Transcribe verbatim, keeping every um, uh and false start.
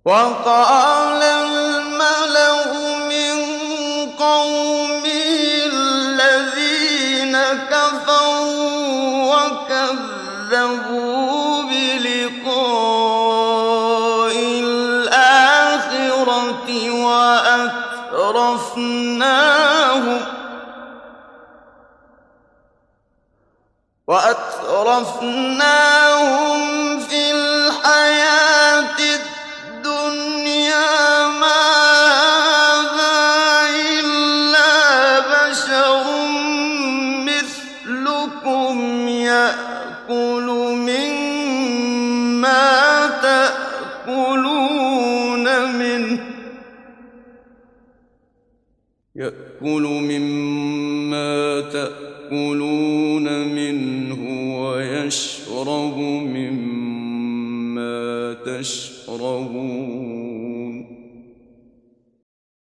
وقال الملأ من قومه الذين كفروا وكذبوا بلقاء الآخرة وأترفناهم وأترفناهم في الحياة الدنيا ما هذا إلا بشر مثلكم يأكل مما تأكلون منه يأكل مما تأكلون منه ويشرب مما تشربون